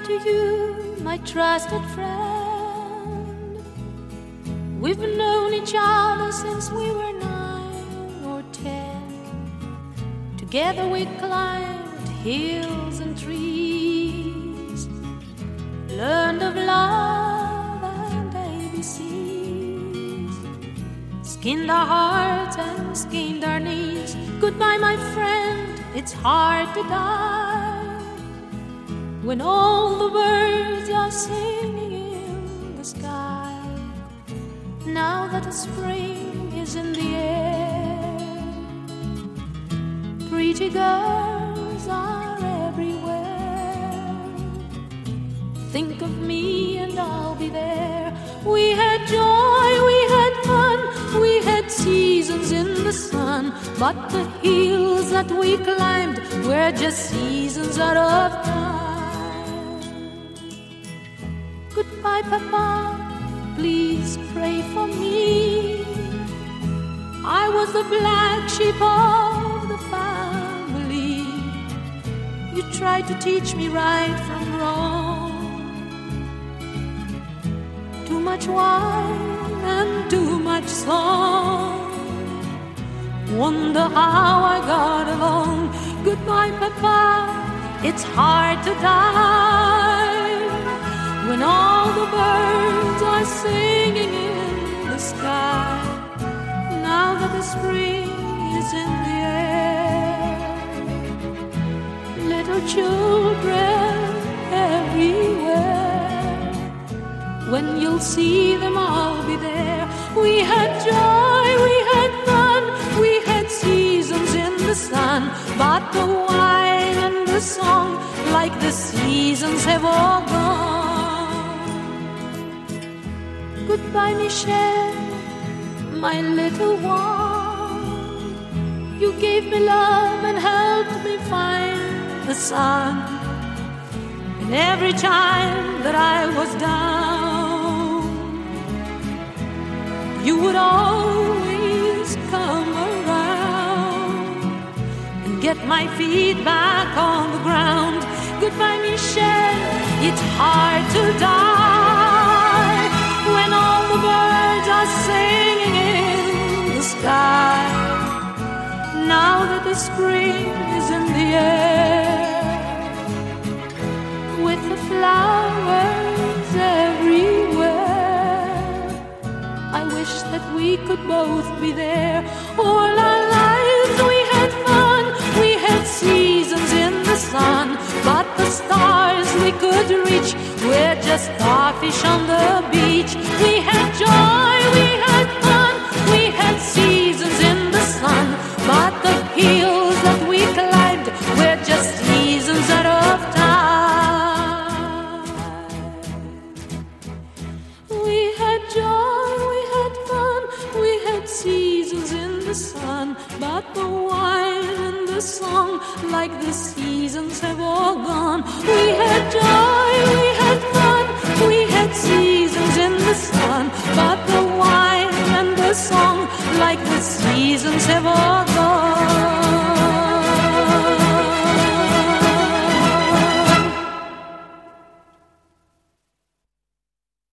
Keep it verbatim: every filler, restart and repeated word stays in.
to you, my trusted friend. We've known each other since we were nine or ten. Together we climbed hills and trees, learned of love and A B Cs, skinned our hearts and skinned our knees. Goodbye, my friend, it's hard to die when all the birds are singing in the sky. Now that the spring is in the air, pretty girls are everywhere. Think of me and I'll be there. We had joy, we had fun, we had seasons in the sun, but the hills that we climbed were just seasons out of time. Goodbye, Papa, please pray for me. I was the black sheep of the family. You tried to teach me right from wrong. Too much wine and too much song. Wonder how I got along. Goodbye, Papa, it's hard to die when all the birds are singing in the sky. Now that the spring is in the air, little children everywhere. When you'll see them, I'll be there. We had joy, we had fun, we had seasons in the sun, but the wine and the song, like the seasons, have all gone. Goodbye, Michelle, my little one. You gave me love and helped me find the sun. And every time that I was down, you would always come around and get my feet back on the ground. Goodbye, Michelle, it's hard to die when all the birds are singing in the sky. Now that the spring is in the air, with the flowers everywhere, I wish that we could both be there. All our lives we had fun, we had seasons in the sun, but the stars we could reach were just starfish on the beach. We had joy, we had fun, we had seasons in the sun, but the hills that we climbed were just seasons out of time. We had joy, we had fun, we had seasons in the sun, but the wine and the song, like the seasons, have all